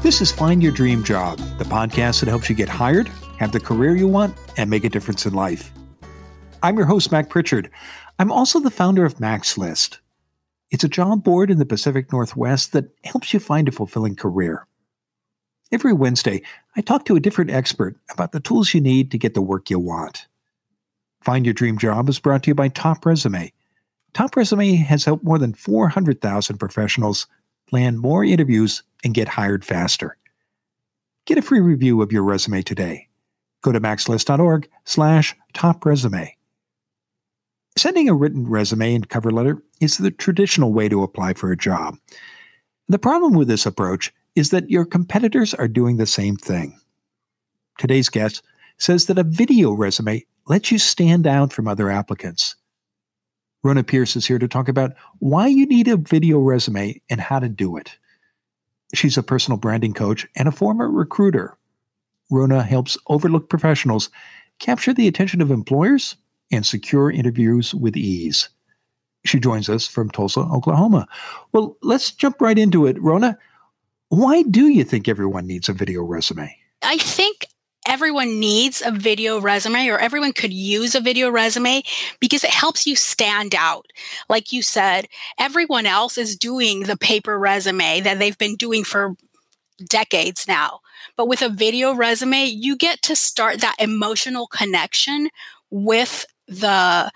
This is Find Your Dream Job, the podcast that helps you get hired, have the career you want, and make a difference in life. I'm your host, Mac Pritchard. I'm also the founder of Mac's List. It's a job board in the Pacific Northwest that helps you find a fulfilling career. Every Wednesday, I talk to a different expert about the tools you need to get the work you want. Find Your Dream Job is brought to you by Top Resume. Top Resume has helped more than 400,000 professionals land more interviews and get hired faster. Get a free review of your resume today. Go to maxlist.org/topresume. Sending a written resume and cover letter is the traditional way to apply for a job. The problem with this approach is that your competitors are doing the same thing. Today's guest says that a video resume lets you stand out from other applicants. Rona Pierce is here to talk about why you need a video resume and how to do it. She's a personal branding coach and a former recruiter. Rona helps overlooked professionals capture the attention of employers and secure interviews with ease. She joins us from Tulsa, Oklahoma. Well, let's jump right into it. Rona, why do you think everyone needs a video resume? I think everyone needs a video resume, or everyone could use a video resume because it helps you stand out. Like you said, everyone else is doing the paper resume that they've been doing for decades now. But with a video resume, you get to start that emotional connection with the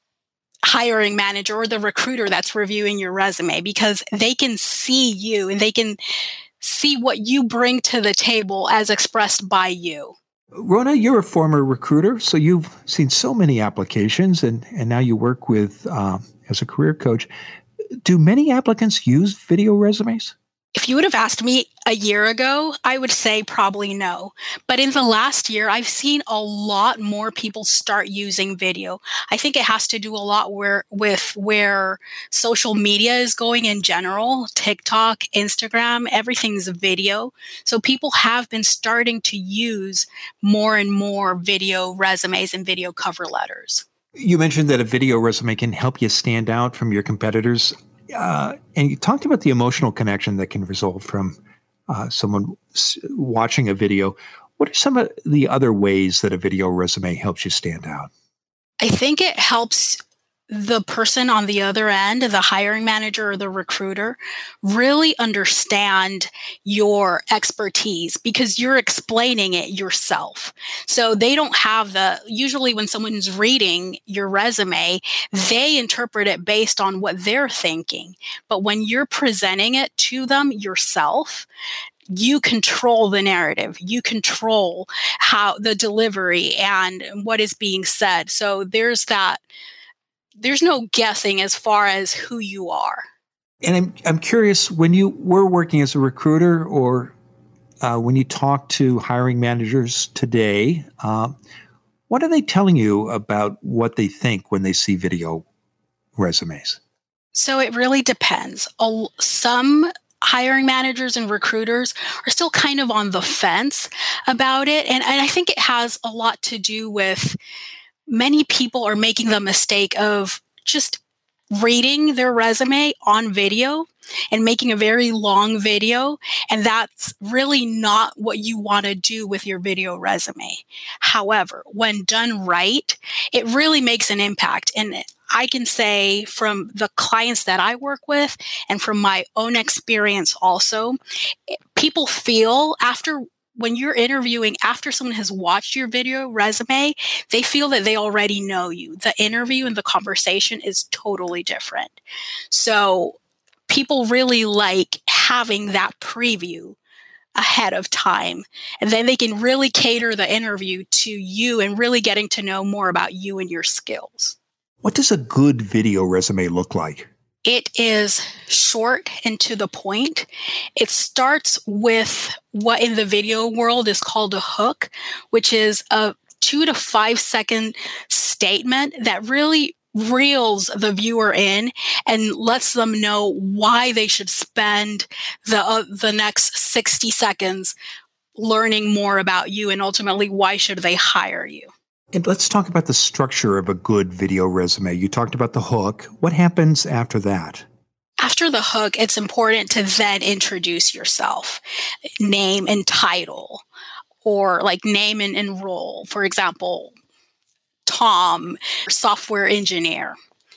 hiring manager or the recruiter that's reviewing your resume, because they can see you and they can see what you bring to the table as expressed by you. Rona, you're a former recruiter, so you've seen so many applications, and now you work with as a career coach. Do many applicants use video resumes? If you would have asked me a year ago, I would say probably no. But in the last year, I've seen a lot more people start using video. I think it has to do a lot with where social media is going in general. TikTok, Instagram, everything's video. So people have been starting to use more and more video resumes and video cover letters. You mentioned that a video resume can help you stand out from your competitors. And you talked about the emotional connection that can result from someone watching a video. What are some of the other ways that a video resume helps you stand out? I think it helps the person on the other end, the hiring manager or the recruiter, really understand your expertise because you're explaining it yourself. So they don't have usually when someone's reading your resume, they interpret it based on what they're thinking. But when you're presenting it to them yourself, you control the narrative, you control how the delivery and what is being said. So there's no guessing as far as who you are. And I'm curious, when you were working as a recruiter or when you talk to hiring managers today, what are they telling you about what they think when they see video resumes? So it really depends. Some hiring managers and recruiters are still kind of on the fence about it. And I think it has a lot to do with many people are making the mistake of just reading their resume on video and making a very long video. And that's really not what you want to do with your video resume. However, when done right, it really makes an impact. And I can say from the clients that I work with and from my own experience also, people feel when you're interviewing, after someone has watched your video resume, they feel that they already know you. The interview and the conversation is totally different. So people really like having that preview ahead of time. And then they can really cater the interview to you and really getting to know more about you and your skills. What does a good video resume look like? It is short and to the point. It starts with what in the video world is called a hook, which is a 2 to 5 second statement that really reels the viewer in and lets them know why they should spend the next 60 seconds learning more about you and ultimately why should they hire you. And let's talk about the structure of a good video resume. You talked about the hook. What happens after that? After the hook, it's important to then introduce yourself, name and title, or like name and role. For example, Tom, software engineer.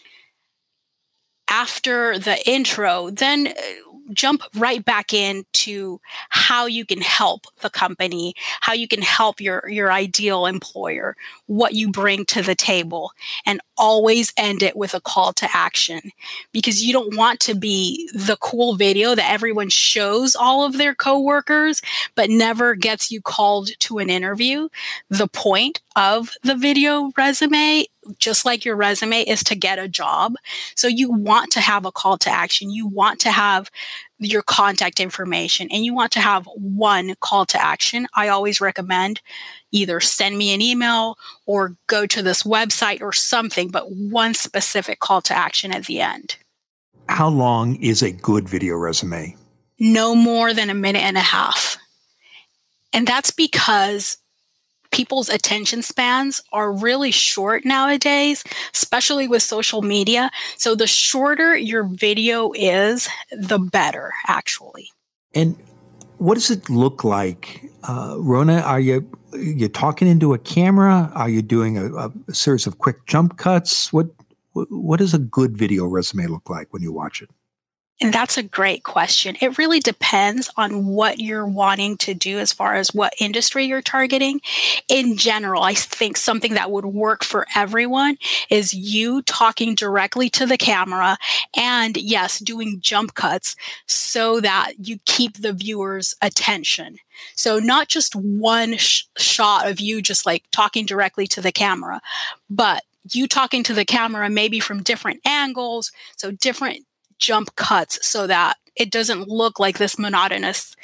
After the intro, then jump right back into how you can help the company, how you can help your ideal employer, what you bring to the table, and always end it with a call to action, because you don't want to be the cool video that everyone shows all of their coworkers but never gets you called to an interview. The point of the video resume, just like your resume, is to get a job. So you want to have a call to action. You want to have your contact information, and you want to have one call to action. I always recommend either send me an email or go to this website or something, but one specific call to action at the end. How long is a good video resume? No more than 1.5 minutes. And that's because people's attention spans are really short nowadays, especially with social media. So the shorter your video is, the better, actually. And what does it look like? Rona, are you talking into a camera? Are you doing a series of quick jump cuts? What does a good video resume look like when you watch it? And that's a great question. It really depends on what you're wanting to do as far as what industry you're targeting. In general, I think something that would work for everyone is you talking directly to the camera and, yes, doing jump cuts so that you keep the viewer's attention. So not just one shot of you just like talking directly to the camera, but you talking to the camera maybe from different angles, so different jump cuts so that it doesn't look like this monotonous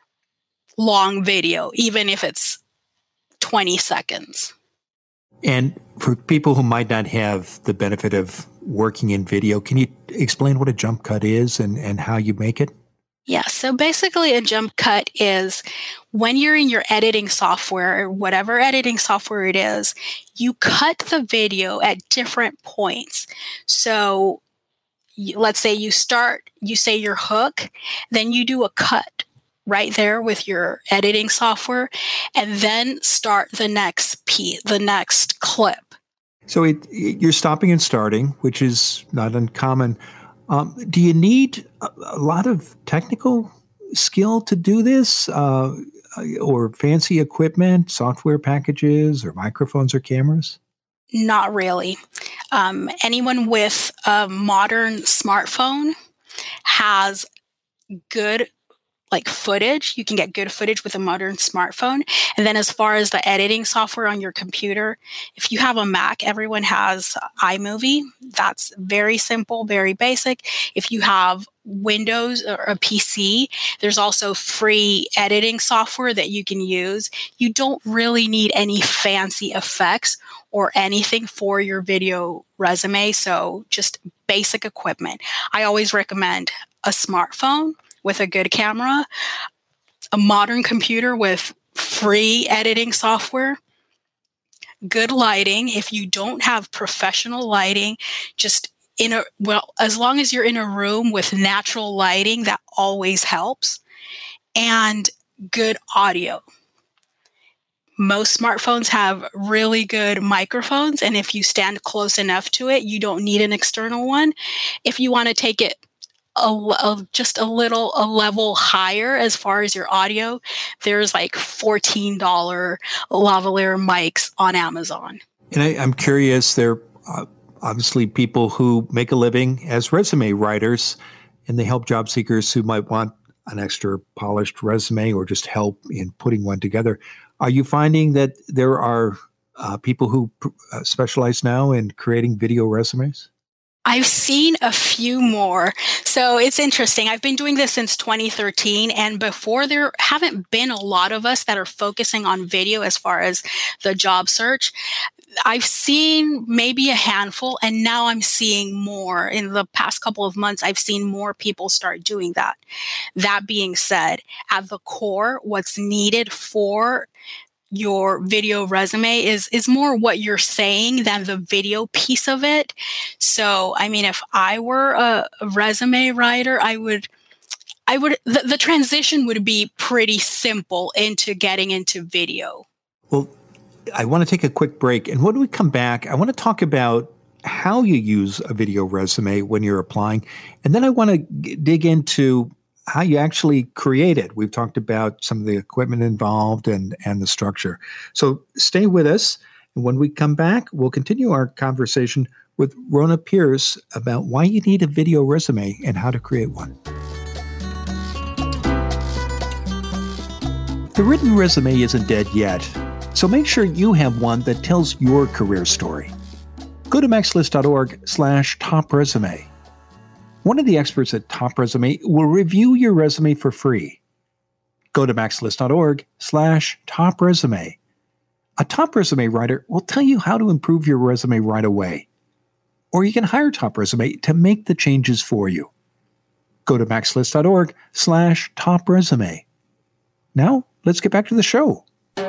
long video, even if it's 20 seconds. And for people who might not have the benefit of working in video, can you explain what a jump cut is and how you make it? Yeah, so basically a jump cut is when you're in your editing software, or whatever editing software it is, you cut the video at different points. So let's say you say your hook, then you do a cut right there with your editing software, and then start the next piece, the next clip. So you're stopping and starting, which is not uncommon. Do you need a lot of technical skill to do this, or fancy equipment, software packages, or microphones or cameras? Not really. Anyone with a modern smartphone has good footage. You can get good footage with a modern smartphone. And then as far as the editing software on your computer, if you have a Mac, everyone has iMovie. That's very simple, very basic. If you have Windows or a PC, there's also free editing software that you can use. You don't really need any fancy effects or anything for your video resume. So just basic equipment. I always recommend a smartphone with a good camera, a modern computer with free editing software, good lighting. If you don't have professional lighting, just as long as you're in a room with natural lighting, that always helps, and good audio. Most smartphones have really good microphones, and if you stand close enough to it, you don't need an external one. If you want to take it just a level higher as far as your audio, there's like $14 lavalier mics on Amazon. And I'm curious, there are obviously people who make a living as resume writers, and they help job seekers who might want an extra polished resume or just help in putting one together. Are you finding that there are people who specialize now in creating video resumes? I've seen a few more. So it's interesting. I've been doing this since 2013, and before there haven't been a lot of us that are focusing on video as far as the job search. I've seen maybe a handful, and now I'm seeing more. In the past couple of months, I've seen more people start doing that. That being said, at the core, what's needed for your video resume is more what you're saying than the video piece of it. So, I mean, if I were a resume writer, the transition would be pretty simple into getting into video. Well, I want to take a quick break. And when we come back, I want to talk about how you use a video resume when you're applying. And then I want to dig into how you actually create it. We've talked about some of the equipment involved and the structure. So stay with us. And when we come back, we'll continue our conversation with Rona Pierce about why you need a video resume and how to create one. The written resume isn't dead yet, so make sure you have one that tells your career story. Go to maxlist.org/topresume. One of the experts at Top Resume will review your resume for free. Go to maxlist.org/topresume. A Top Resume writer will tell you how to improve your resume right away. Or you can hire Top Resume to make the changes for you. Go to maxlist.org/topresume. Now, let's get back to the show.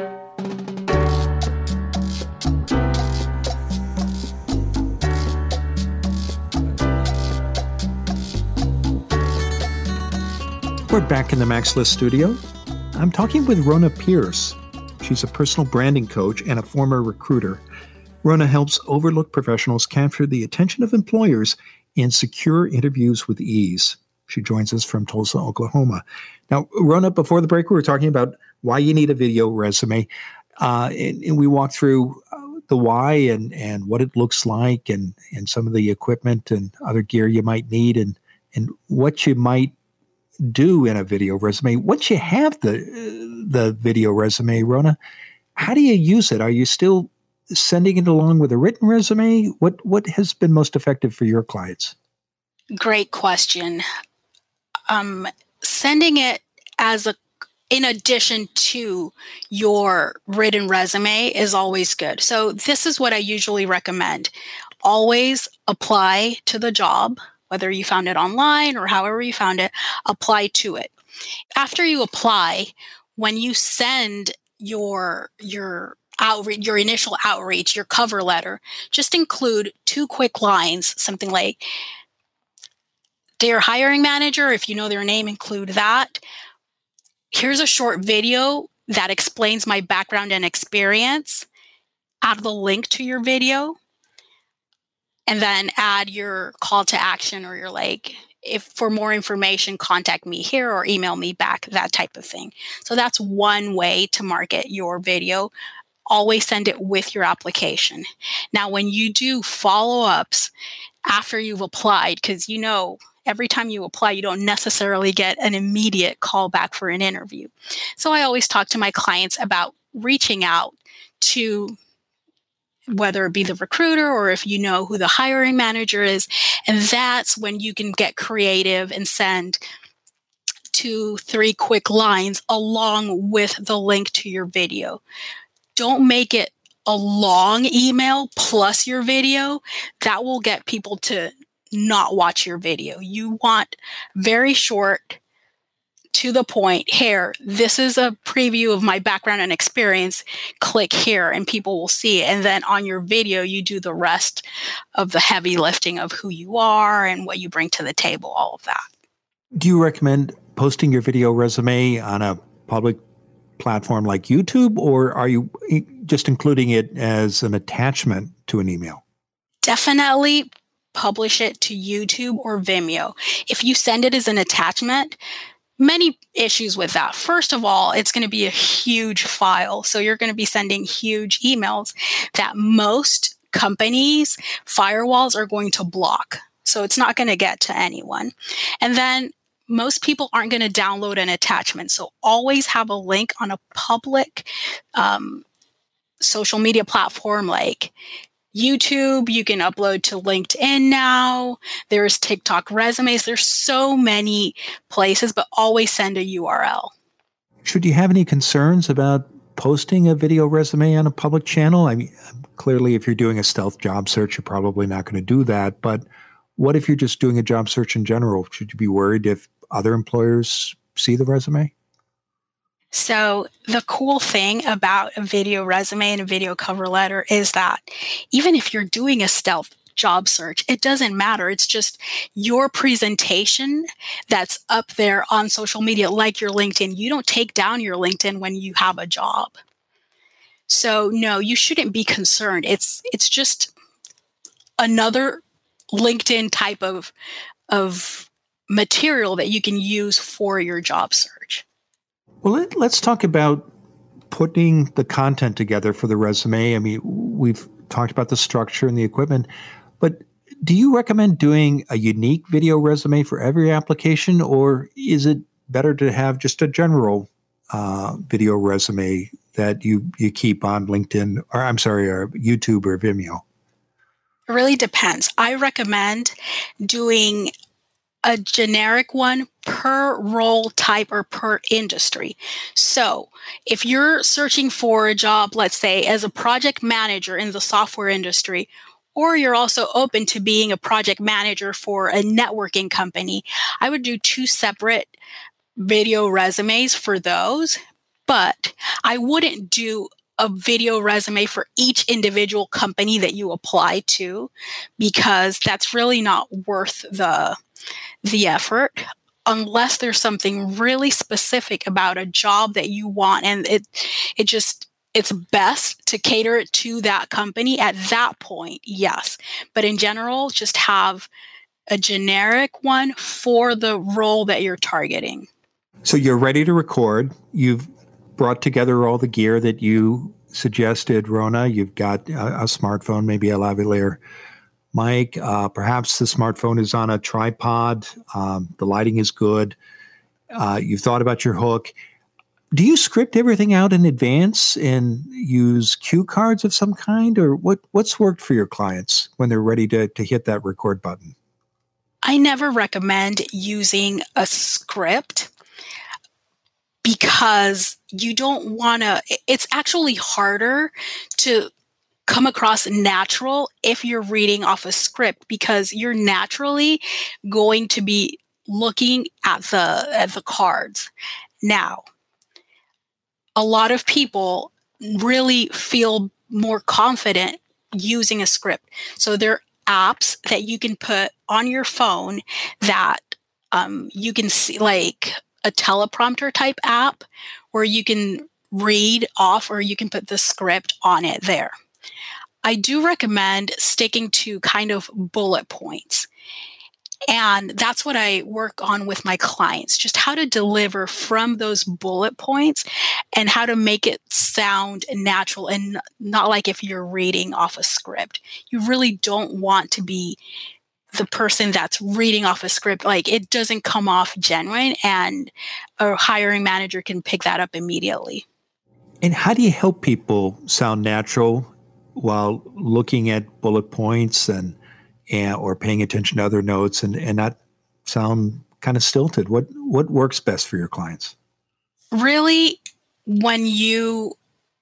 We're back in the MaxList studio. I'm talking with Rona Pierce. She's a personal branding coach and a former recruiter. Rona helps overlooked professionals capture the attention of employers and secure interviews with ease. She joins us from Tulsa, Oklahoma. Now, Rona, before the break, we were talking about why you need a video resume. And we walked through the why and what it looks like and some of the equipment and other gear you might need and what you might do in a video resume. Once you have the video resume, Rona, how do you use it? Are you still sending it along with a written resume? What has been most effective for your clients? Great question. Sending it in addition to your written resume is always good. So this is what I usually recommend. Always apply to the job. Whether you found it online or however you found it, apply to it. After you apply, when you send your outreach, your initial outreach, your cover letter, just include 2 quick lines, something like, "Dear hiring manager," if you know their name, include that. "Here's a short video that explains my background and experience." Add the link to your video. And then add your call to action or your if for more information, contact me here or email me back, that type of thing. So that's one way to market your video. Always send it with your application. Now, when you do follow-ups after you've applied, because every time you apply, you don't necessarily get an immediate call back for an interview. So I always talk to my clients about reaching out to whether it be the recruiter or if you know who the hiring manager is. And that's when you can get creative and send 2-3 quick lines along with the link to your video. Don't make it a long email plus your video. That will get people to not watch your video. You want very short, to the point. Here, this is a preview of my background and experience. Click here and people will see it. And then on your video, you do the rest of the heavy lifting of who you are and what you bring to the table, all of that. Do you recommend posting your video resume on a public platform like YouTube, or are you just including it as an attachment to an email? Definitely publish it to YouTube or Vimeo. If you send it as an attachment, many issues with that. First of all, it's going to be a huge file. So you're going to be sending huge emails that most companies' firewalls are going to block. So it's not going to get to anyone. And then most people aren't going to download an attachment. So always have a link on a public social media platform like YouTube. You can upload to LinkedIn now. There's TikTok resumes. There's so many places, but always send a URL. Should you have any concerns about posting a video resume on a public channel? I mean, clearly, if you're doing a stealth job search, you're probably not going to do that. But what if you're just doing a job search in general? Should you be worried if other employers see the resume? So the cool thing about a video resume and a video cover letter is that even if you're doing a stealth job search, it doesn't matter. It's just your presentation that's up there on social media, like your LinkedIn. You don't take down your LinkedIn when you have a job. So no, you shouldn't be concerned. It's just another LinkedIn type of material that you can use for your job search. Well, let's talk about putting the content together for the resume. I mean, we've talked about the structure and the equipment, but do you recommend doing a unique video resume for every application, or is it better to have just a general video resume that you keep on LinkedIn, or YouTube or Vimeo? It really depends. I recommend doing a generic one per role type or per industry. So if you're searching for a job, let's say as a project manager in the software industry, or you're also open to being a project manager for a networking company, I would do 2 separate video resumes for those. But I wouldn't do a video resume for each individual company that you apply to, because that's really not worth the effort unless there's something really specific about a job that you want, and it's best to cater it to that company at that point, yes. But in general, just have a generic one for the role that you're targeting. So you're ready to record. You've brought together all the gear that you suggested, Rona. You've got a smartphone, maybe a lavalier mic. Perhaps the smartphone is on a tripod. The lighting is good. You've thought about your hook. Do you script everything out in advance and use cue cards of some kind, or what's worked for your clients when they're ready to hit that record button? I never recommend using a script, because you don't want to, it's actually harder to come across natural if you're reading off a script, because you're naturally going to be looking at the cards. Now, a lot of people really feel more confident using a script. So there are apps that you can put on your phone that you can see, like a teleprompter type app, where you can read off, or you can put the script on it there. I do recommend sticking to kind of bullet points. And that's what I work on with my clients, just how to deliver from those bullet points and how to make it sound natural and not like if you're reading off a script. You really don't want to be the person that's reading off a script. Like, it doesn't come off genuine, and a hiring manager can pick that up immediately. And how do you help people sound natural while looking at bullet points and or paying attention to other notes and not sound kind of stilted? What works best for your clients? Really, when you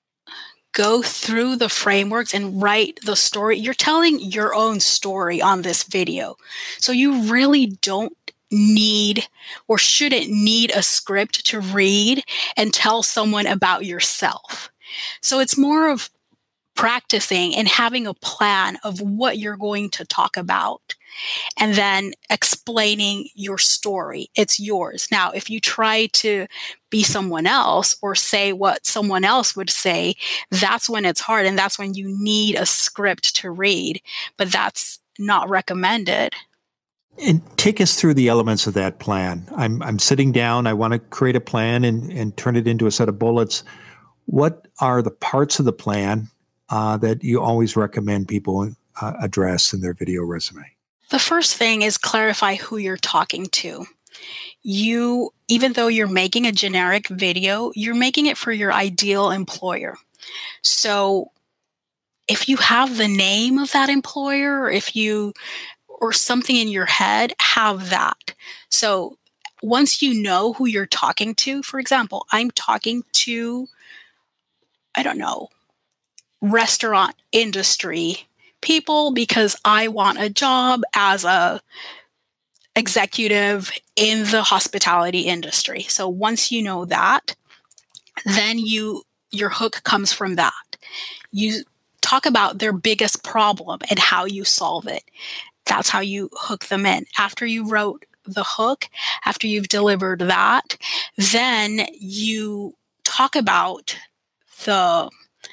go through the frameworks and write the story, you're telling your own story on this video. So you really don't need or shouldn't need a script to read and tell someone about yourself. So it's more of practicing and having a plan of what you're going to talk about, and then explaining your story. It's yours. Now, if you try to be someone else or say what someone else would say, that's when it's hard, and that's when you need a script to read, but that's not recommended. And take us through the elements of that plan. I'm sitting down. I want to create a plan and turn it into a set of bullets. What are the parts of the plan that you always recommend people address in their video resume? The first thing is clarify who you're talking to. Even though you're making a generic video, you're making it for your ideal employer. So if you have the name of that employer, or something in your head, have that. So once you know who you're talking to, for example, I'm talking to, I don't know, restaurant industry people because I want a job as a executive in the hospitality industry. So once you know that, Then your hook comes from that. You talk about their biggest problem and how you solve it. That's how you hook them in. After you wrote the hook, after you've delivered that, then you talk about the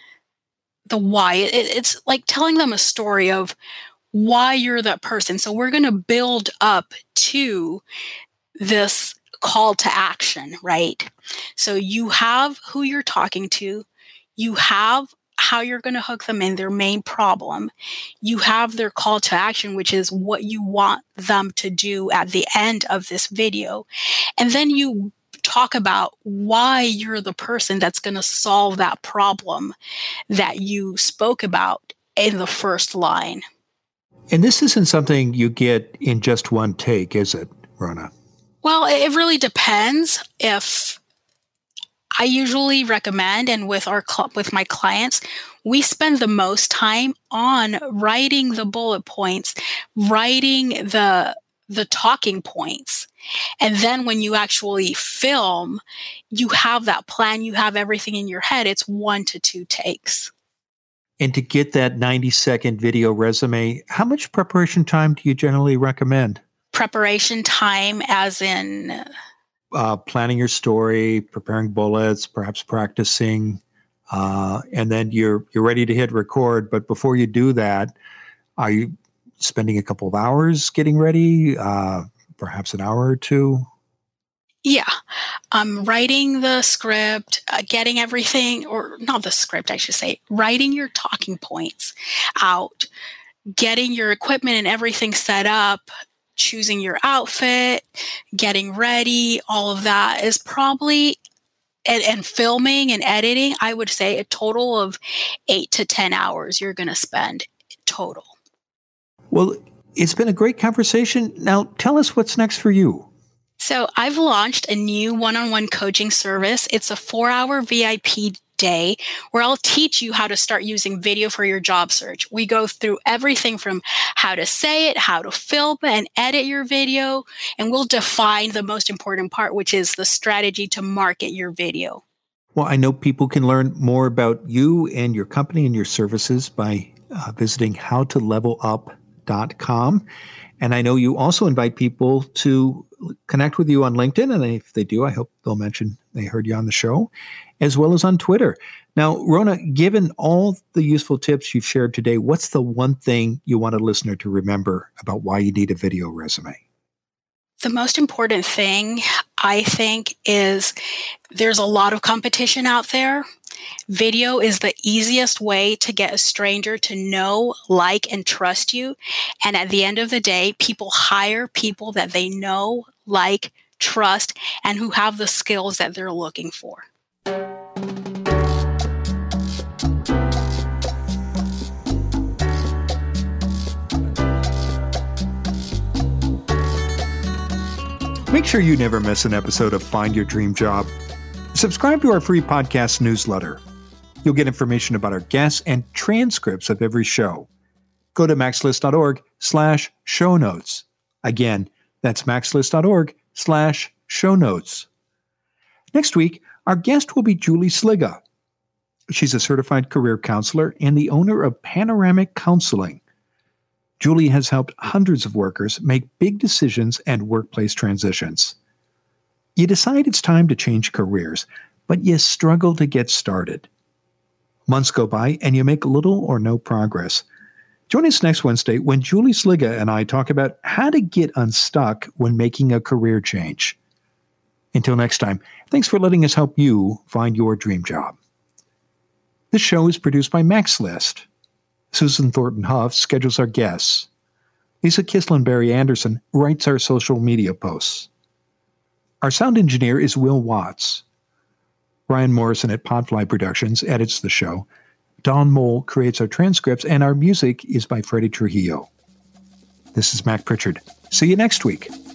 why. It's like telling them a story of why you're that person. So we're going to build up to this call to action, right? So you have who you're talking to, you have how you're going to hook them in, their main problem. You have their call to action, which is what you want them to do at the end of this video. And then you talk about why you're the person that's going to solve that problem that you spoke about in the first line. And this isn't something you get in just one take, is it, Rona? Well, it really depends. If I usually recommend, and with my clients, we spend the most time on writing the bullet points, writing the talking points. And then when you actually film, you have that plan, you have everything in your head. It's 1 to 2 takes. And to get that 90-second video resume, how much preparation time do you generally recommend? Preparation time as in? Planning your story, preparing bullets, perhaps practicing, and then you're ready to hit record. But before you do that, are you spending a couple of hours getting ready? Perhaps an hour or two? Yeah. Writing the script, getting everything, or not the script, I should say, writing your talking points out, getting your equipment and everything set up, choosing your outfit, getting ready, all of that is probably, and filming and editing, I would say a total of 8 to 10 hours you're going to spend total. Well, it's been a great conversation. Now, tell us what's next for you. So I've launched a new one-on-one coaching service. It's a 4-hour VIP day where I'll teach you how to start using video for your job search. We go through everything from how to say it, how to film and edit your video, and we'll define the most important part, which is the strategy to market your video. Well, I know people can learn more about you and your company and your services by visiting howtolevelup.com. And I know you also invite people to connect with you on LinkedIn. And if they do, I hope they'll mention they heard you on the show, as well as on Twitter. Now, Rona, given all the useful tips you've shared today, what's the one thing you want a listener to remember about why you need a video resume? The most important thing, I think, is there's a lot of competition out there. Video is the easiest way to get a stranger to know, like, and trust you. And at the end of the day, people hire people that they know, like, trust, and who have the skills that they're looking for. Make sure you never miss an episode of Find Your Dream Job. Subscribe to our free podcast newsletter. You'll get information about our guests and transcripts of every show. Go to maxlist.org/show notes. Again, that's maxlist.org/show notes. Next week, our guest will be Julie Sliga. She's a certified career counselor and the owner of Panoramic Counseling. Julie has helped hundreds of workers make big decisions and workplace transitions. You decide it's time to change careers, but you struggle to get started. Months go by and you make little or no progress. Join us next Wednesday when Julie Sliga and I talk about how to get unstuck when making a career change. Until next time, thanks for letting us help you find your dream job. This show is produced by MaxList. Susan Thornton Huff schedules our guests. Lisa Kislen-Barry Anderson writes our social media posts. Our sound engineer is Will Watts. Brian Morrison at Podfly Productions edits the show. Don Mole creates our transcripts, and our music is by Freddie Trujillo. This is Mac Pritchard. See you next week.